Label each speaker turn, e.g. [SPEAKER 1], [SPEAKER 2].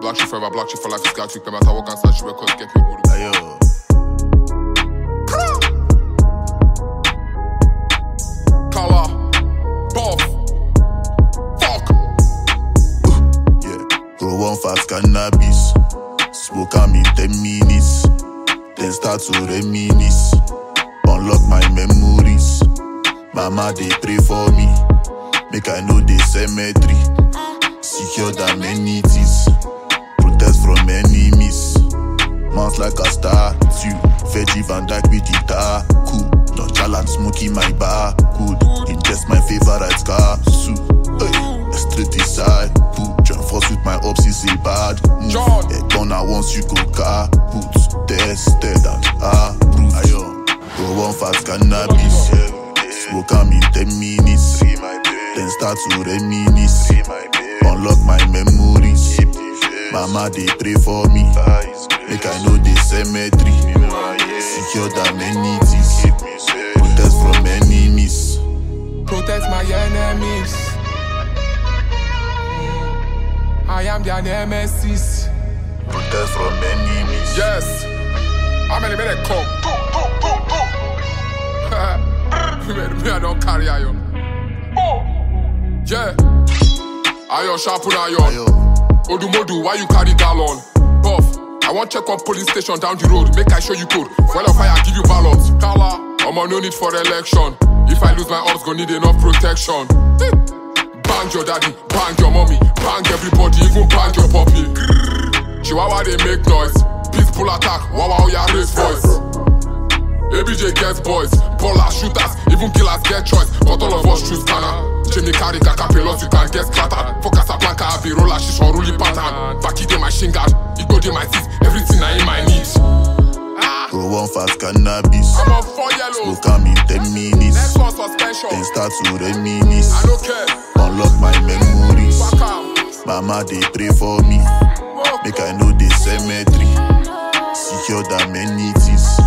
[SPEAKER 1] Black shit forever, black shit for life is got trick. No matter what can start, she record, get paid.
[SPEAKER 2] Ayo.
[SPEAKER 1] Kala, Buff, fuck.
[SPEAKER 2] Yeah, go one fast cannabis. Smoke am in 10 minutes. Then start to reminisce. Unlock my memories. Mama, they pray for me. Make I know the cemetery. Secure the amenities. Protest from enemies. Mount like a star. You, Veggie Van Dyke with guitar. Cool. Nonchalant smoking my bar. Good. Ingest my favorite car. Soup. Hey, straight inside. Put join force with my ops is a bad move. Head down once you go car. Boots. Tested and approved. Ayo. Go one fast cannabis. Smoke am in 10 minutes. Then start to reminisce. Unlock my memories. Mama, they pray for me. Make I know the cemetery. Secure the amenities. Protest from enemies.
[SPEAKER 1] Protect my enemies. I am their nemesis.
[SPEAKER 2] Protest from enemies.
[SPEAKER 1] Yes. How many men come? Me, I don't carry iron. Yeah. Iron sharpen iron.
[SPEAKER 2] Ayo.
[SPEAKER 1] Odumodu, why you carry gallon? Buff, I want check on police station down the road. Make I show you code. Fuel of fire, give you ballots. Kala, no need for election. If I lose my odds, gonna need enough protection. Bang your daddy, bang your mommy, bang everybody, even bang your puppy. Chihuahua, they make noise. Peaceful attack, wow, ya raise voice. ABJ gets boys, ballers, shooters, even killers get choice. But all of us choose scanner. Jimmy carry cacapelos, you can get scattered. For Casablanca, I be roller, she's on ruling pattern. Back in my shin guard, it go in my teeth, everything I in my needs.
[SPEAKER 2] Go one fast cannabis.
[SPEAKER 1] I'm on 4 yellows.
[SPEAKER 2] Smoke am in 10 minutes.
[SPEAKER 1] Next one suspension.
[SPEAKER 2] Then start to reminisce.
[SPEAKER 1] I don't care.
[SPEAKER 2] Unlock my memories.
[SPEAKER 1] Fuck am.
[SPEAKER 2] Mama, they pray for me. Make I know the cemetery. Secure the amenities.